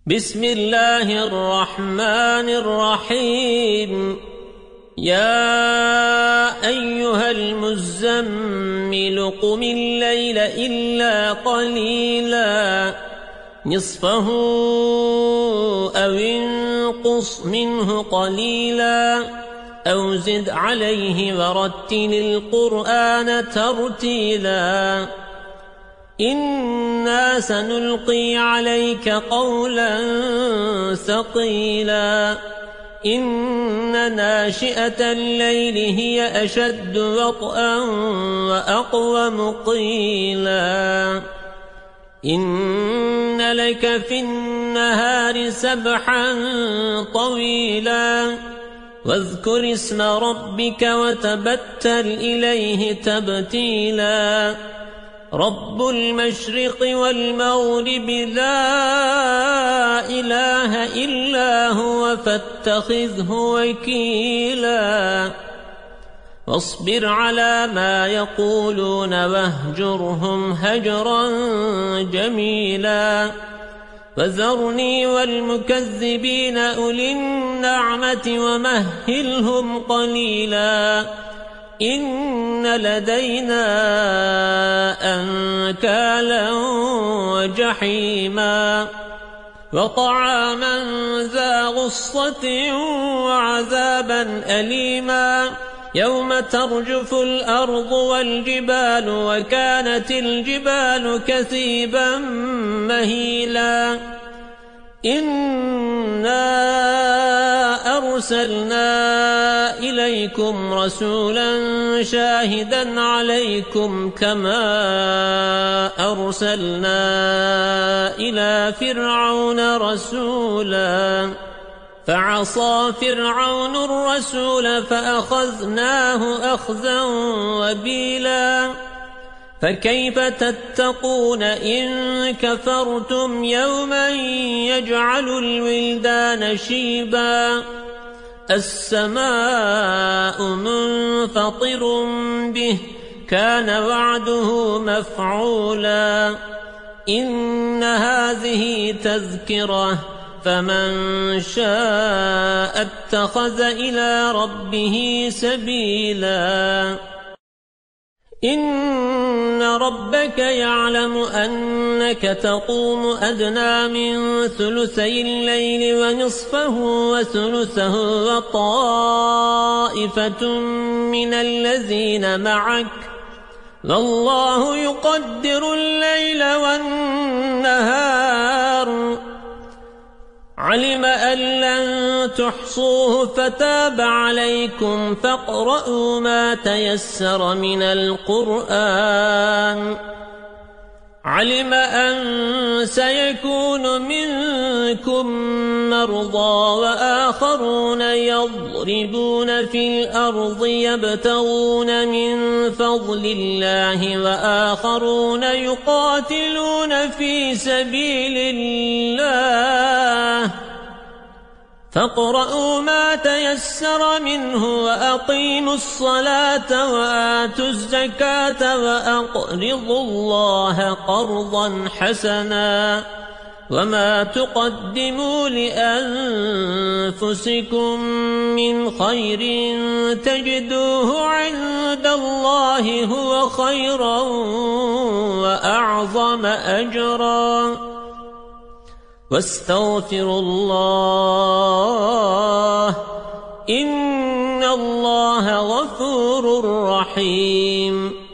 بسم الله الرحمن الرحيم يا أيها المزمل قم الليل إلا قليلا نصفه أو انقص منه قليلا أو زد عليه ورتل القرآن ترتيلا إنا سنلقي عليك قولا ثقيلا إن ناشئة الليل هي أشد وطئا وأقوم قيلا إن لك في النهار سبحا طويلا واذكر اسم ربك وتبتل إليه تبتيلا رب المشرق والمغرب لا إله إلا هو فاتخذه وكيلا واصبر على ما يقولون واهجرهم هجرا جميلا وذرني والمكذبين أولي النعمة ومهلهم قليلا إن لدينا أنكالا وجحيما وطعاما ذا غصة وعذابا أليما يوم ترجف الأرض والجبال وكانت الجبال كثيبا مهيلا إنا أرسلنا إليكم رسولا شاهدا عليكم كما أرسلنا إلى فرعون رسولا فعصى فرعون الرسول فأخذناه أخذا وبيلا فكيف تتقون إن كفرتم يوما يجعل الولدان شيبا السماء منفطر به كان وعده مفعولا إن هذه تذكرة فمن شاء اتخذ إلى ربه سبيلا إن ربك يعلم أنك تقوم أدنى من ثلثي الليل ونصفه وثلثه وطائفة من الذين معك والله يقدر الليل والنهار علم أن لن تحصوه فتاب عليكم فاقرؤوا ما تيسر من القرآن علم أن سيكون منكم مرضى وآخرون يضربون في الأرض يبتغون من فضل الله وآخرون يقاتلون في سبيل الله فاقرؤوا ما تيسر منه وأقيموا الصلاة وآتوا الزكاة وأقرضوا الله قرضا حسنا وما تقدموا لأنفسكم من خير تجدوه عند الله هو خيرا وأعظم أجرا واستغفروا الله إن الله غفور رحيم